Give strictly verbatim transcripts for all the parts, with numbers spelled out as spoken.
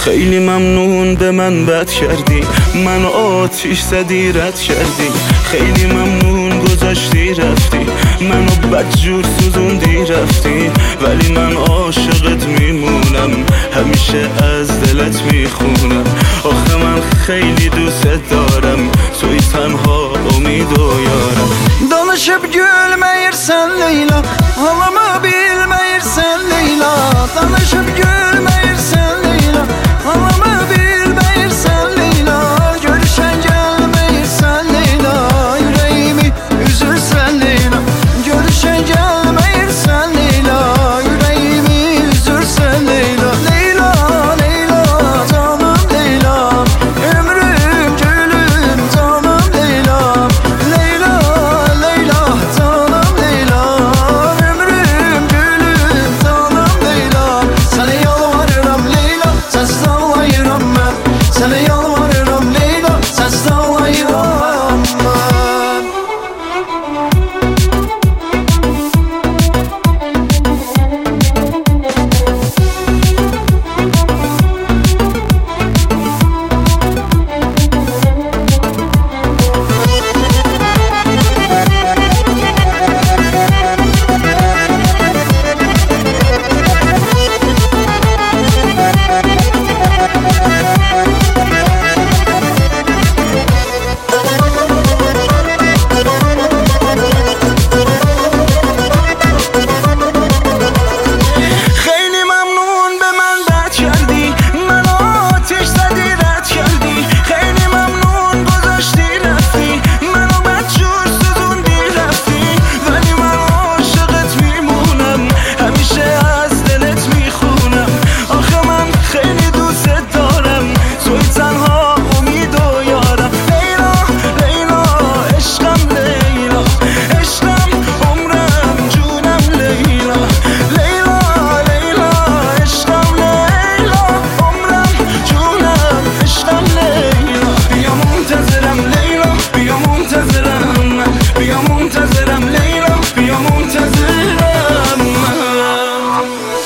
خیلی ممنون به من بد کردی، من آتیش زدی رد کردی. خیلی ممنون گذاشتی رفتی، منو بدجور سوزوندی رفتی. ولی من عاشقت میمونم، همیشه از دلت میخونم. آخه من خیلی دوست دارم، توی تنها امید و یارم. Danışıp gülmeyirsen Leyla, ağlamı bilmeyirsen Leyla. Danışıp gülmeyirsen Leyla, ağlamı bilmeyirsen Leyla. Görüşen gelmeyirsen Leyla, yüreğimi üzürsen Leyla. Görüşen gelmeyirsen Leyla, yüreğimi üzürsen Leyla. Leyla, Leyla, canım Leyla, ömrüm gülüm canım Leyla. Leyla, Leyla, canım Leyla, ömrüm gülüm canım Leyla. Sana yalvarırım Leyla, sensiz ağlayırım ben. Sana yalvarırım Leyla, sensiz ağlayırım ben. خیلی ممنون به من بد کردی، من آتیش زدی رد کردی. خیلی ممنون گذاشتی رفتی، منو بدجور سوزوندی رفتی. ولی من عاشقت میمونم، همیشه از دلت میخونم. آخه من خیلی دوست دارم، توی تنها امید و یارم. لیلا، لیلا، عشقم لیلا، عشقم عمرم جونم لیلا. لیلا، لیلا، عشقم لیلا، عمرم جونم عشقم لیلا. بیا منتظرم لیلا، بیا منتظرم من، بیا منتظرم لیلا، بیا منتظرم من.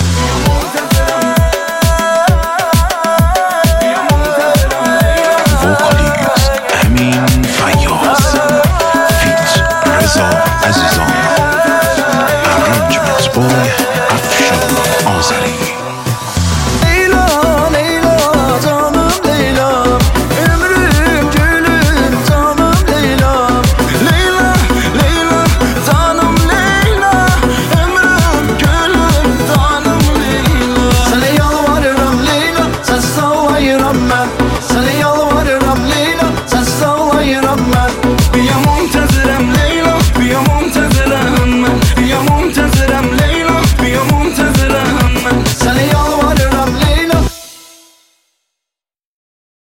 Vocalist Amin Fayyaz feat. Reza Azizan. Arrangements by Afshan Azari. Leyla, Leyla, canım Leyla, ömrüm gülüm canım Leyla. Leyla, Leyla, canım Leyla, ömrüm gülüm canım Leyla. Sana yalvarırım Leyla, sensiz ağlayırım ben.